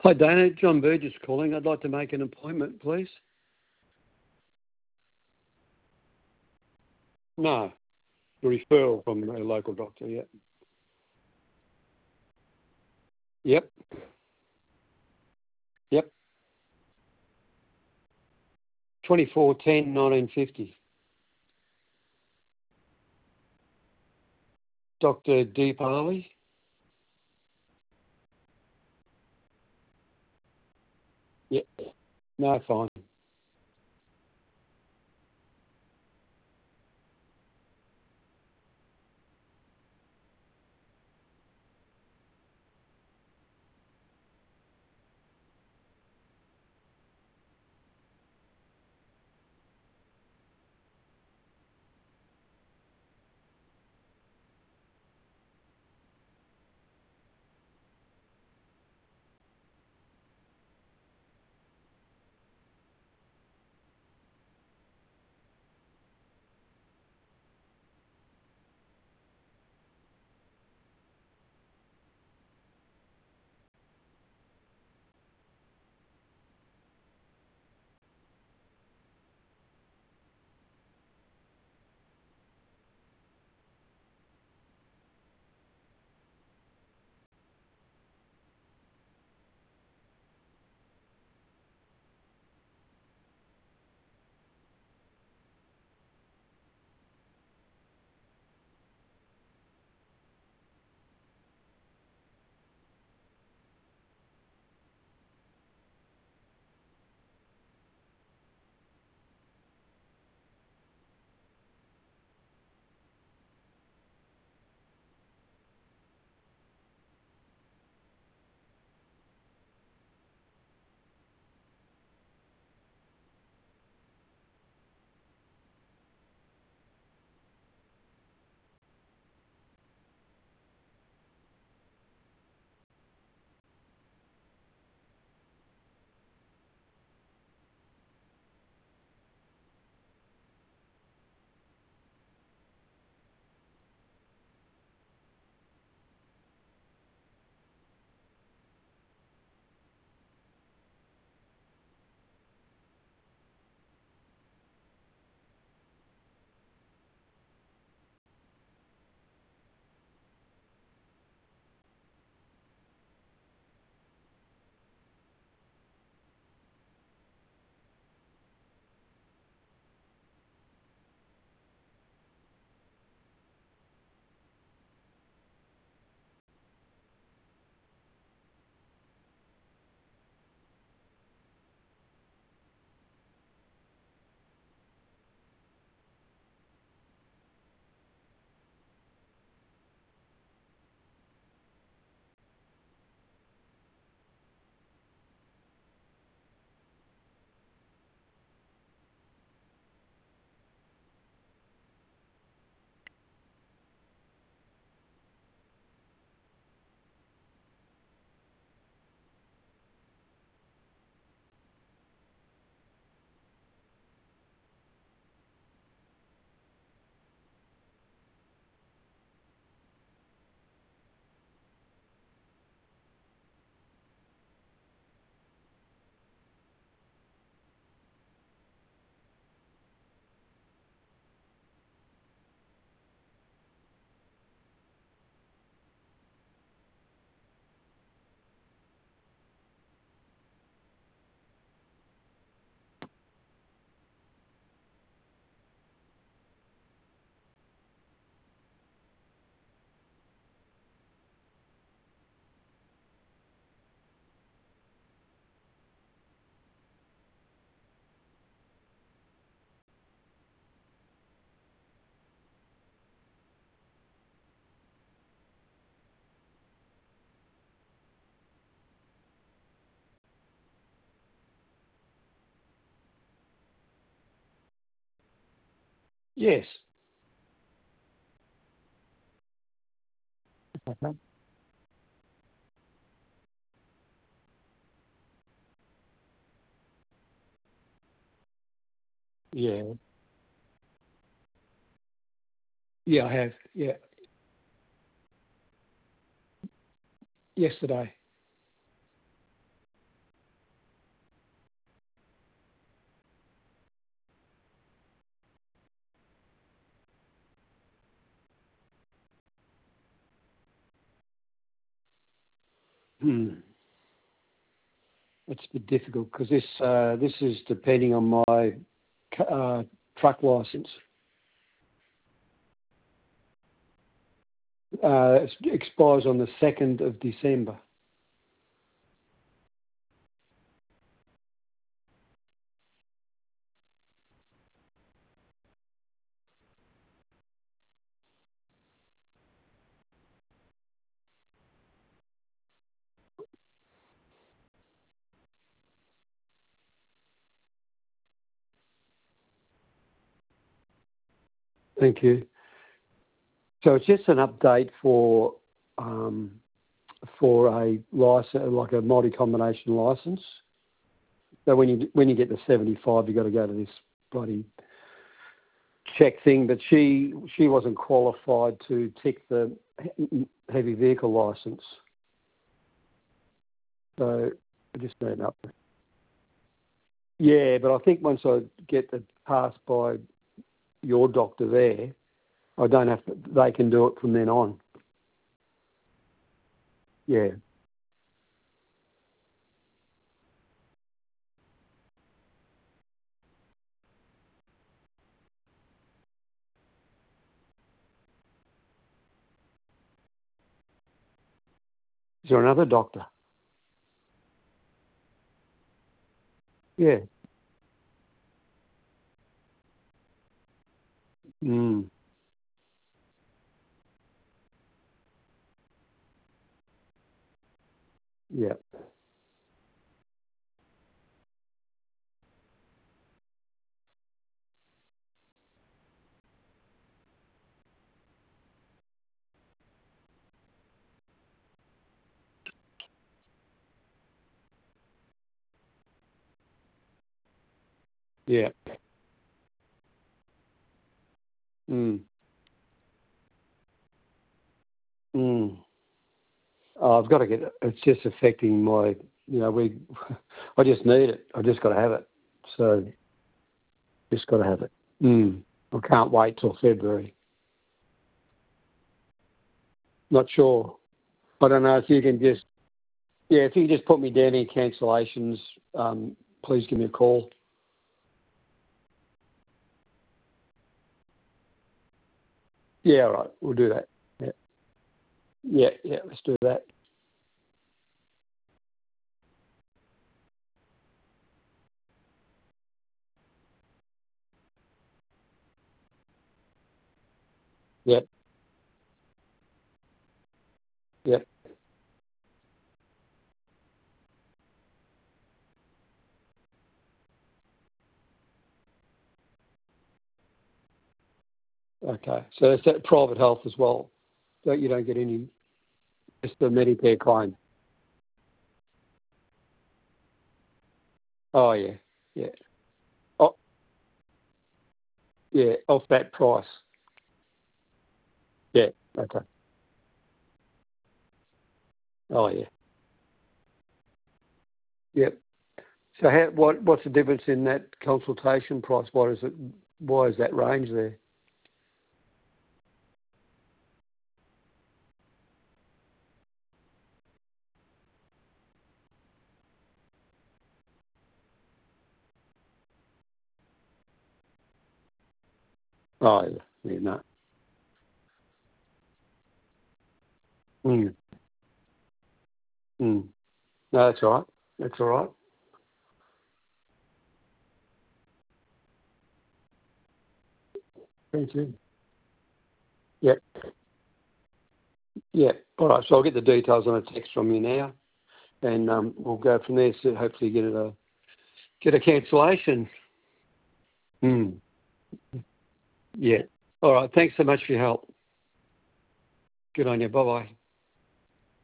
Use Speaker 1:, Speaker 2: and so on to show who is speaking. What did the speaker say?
Speaker 1: Hi, Dana. John Burgess calling. I'd like to make an appointment, please. No, a referral from a local doctor, yeah. Yep, yep. 24/10/1950. Dr. Deepali. Yep. No, fine. Yes. Okay. Yeah. Yeah, I have. Yeah. Yesterday. It's a bit difficult because this is depending on my truck licence. It expires on the 2nd of December. Thank you. So it's just an update for a license, like a multi-combination license. So when you get to 75, you've got to go to this bloody check thing. But she wasn't qualified to tick the heavy vehicle license. So I just need an update. Yeah, but I think once I get the pass by your doctor there, I don't have to, they can do it from then on. Yeah. Is there another doctor? Yeah. Mm. Yeah. Yeah. Mm. Mm. Oh, I've got to get it. It's just affecting my, I just need it. I just got to have it. So, just got to have it. Mm. I can't wait till February. Not sure. I don't know if you can just, if you just put me down in cancellations, please give me a call. Yeah, all right. We'll do that. Yeah. Yeah, let's do that. Yep. Yep. Okay. So it's that private health as well. So you don't get any, just the Medicare claim. Oh, yeah. Yeah. Oh, yeah. Off that price. Yeah. Okay. Oh, yeah. Yep. So what's the difference in that consultation price? Why is that range there? Oh, yeah. Yeah, no. Mm. Mm. No, that's all right. That's all right. Thank you. Yep. Yeah. All right. So I'll get the details on a text from you now, and we'll go from there. So hopefully get a cancellation. Mm. Yeah. All right. Thanks so much for your help. Good on you. Bye bye.